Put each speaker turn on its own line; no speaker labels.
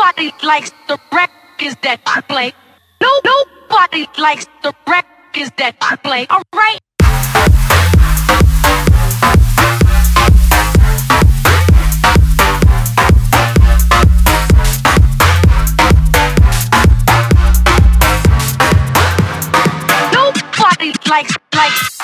Nobody likes the records that I play. Nobody likes the records that I play. Alright. Nobody likes